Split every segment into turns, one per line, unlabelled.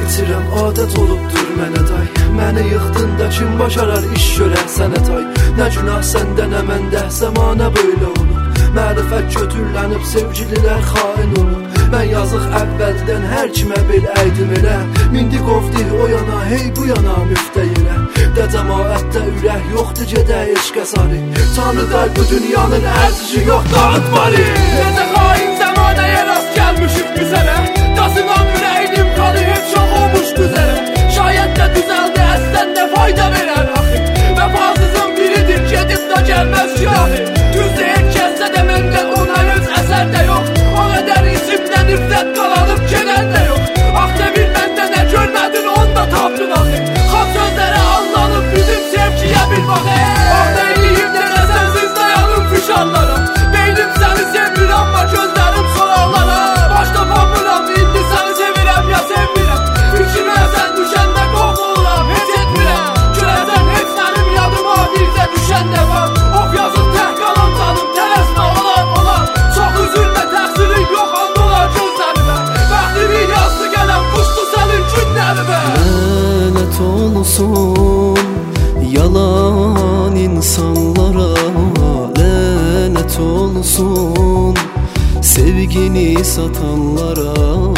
bitirəm, adət olubdur mənə day. Məni yıxdın da kim başarar iş görər sənə tay. Nə günah səndə nə məndə, zəmanə böyle olub. Mərifət götürlənib, sevgililər xain olub. Mən yazıq əvvəldən hər kimə bel əydim elə. Mindi qovdi o yana, hey bu yana müftəyirə. Də cəmaətdə ürək yoxdur gedə eşqə sarı. Tanrı day bu dünyanın ərzici yox dağıt bari.
Necə xain zəmanəyə rast gəlmişik güzərə. Qazınan ürəydim kanı heç çox olmuş güzərə. Şayət də düzəldi əslən də fayda verər axı. Vəfasızın biridir gedib də gəlməz ki axı. Düz deyir kəssə də məndə ona öz əsər də yox. O qədər isimdə nifrət qalanıb gedər də yox. Ax demir məndə nə görmədin onu da tapdın axı. Xat sözlərə allanıb bizim sevgiyə bir bax. Ax neyliyim denə sənsiz dayanım fişanlara. Beynim səni sevmir amma gözlərim sorarlara. Başda papıram indi səni sevirəm ya sevmirəm. Fikrimə sən düşəndə qorxuluram heç etmirəm. Görəsən heç sənim yadıma birdə düşəndə var. Of yazıq tək qalan canım tələsmə olar. Çox üzülmə təqsiri yox anda olar gözlərimə. Bəxtimi yazdı gələm quşdu sənin günlərimə.
Lənət olsun yalan insanlara. Lənət olsun sevgini satanlara.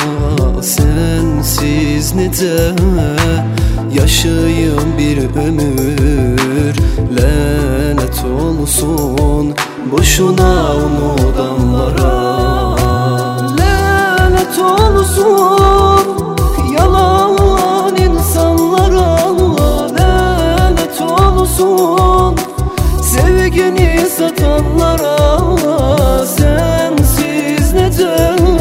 Sensiz necə yaşayım bir ömür. Lənət olsun boşuna unudanlara. Lənət olsun yalan insanlara. Lənət olsun sevgini satanlara. Sensiz necə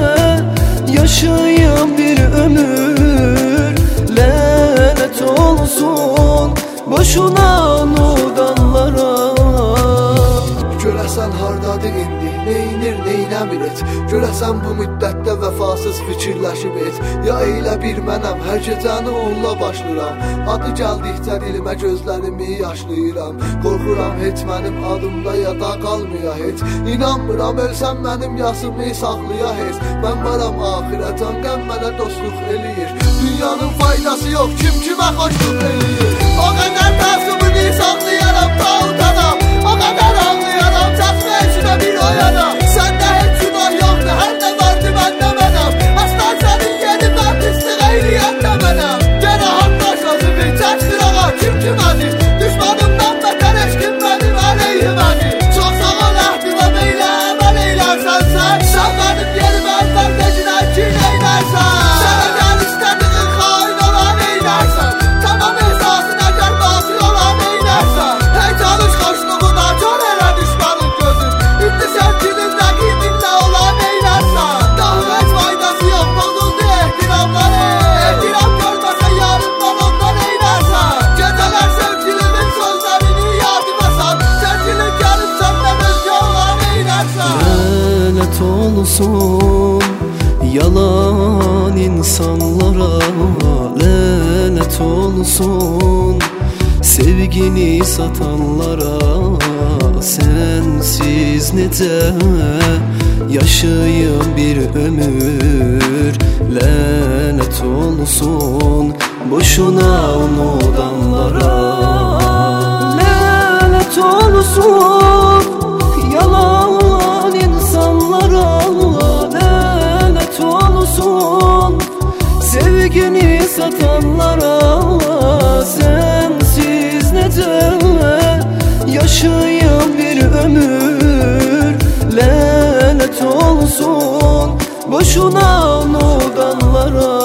yaşayım bir ömür. Lənət olsun boşuna unudanlara. Görəsən hardadır indi, neynir, neynəmir et. Görəsən bu müddətdə vəfasız fikirləşib et. Ya elə bir mənəm, hər gecəni onunla başlayıram. Adı gəldikdə dilimə gözlərimi yaşlayıram. Qorxuram heç mənim adımda yada qalmaya heç. İnanmıram ölsəm mənim yasımı saxlaya heç. Mən varam axirətən qəm mənə dostluq eləyir. Dünyanın faydası yox, kim kimə xoşluq eləyir. O qədər tərsümünü saxlayaram ta utanam. O qədər ağlayaram, çatma içinə bir oyana. Səndə heç günah yoxdur, hər nə vardı məndə mənəm. Aslan sənin yeni bərdislik eyləyən də mənəm. Gənə handaş özümü çəkdir ağa, kim kimədir. Düşmanımdan bətər heç kim mənim əleyhimədir. Çox sağ ol əhdimə meylə əməl eylərsən sən. Sən mənim yerim əvvəl decinə ki neylərsən. Sənə gəl istədiğin xain olan eylərsən. Tamam ehsasın əgər batil olan eylərsən. Hey çalış xoşluğuna kör elə düşmanın gözün. İndi sevgilin rəqibinlə olan eylərsən. Daha heç faydası yox, bozuldu ehtiramları. Ehtiram görməsə yarından ondan eylərsən. Gecələr sevgilimin sözlərini yadıma sal. Sevgilin gəlib səndən özgə olan eylərsən. Lənət olsun yalan insanlara. Lənət olsun sevgini satanlara. Sensiz necə yaşayım bir ömür. Lənət olsun boşuna unudanlara. Lənət olsun yalan insanlara. Lənət olsun sevgini satanlara. Sensiz necə yaşayım bir ömür. Lənət olsun boşuna unudanlara.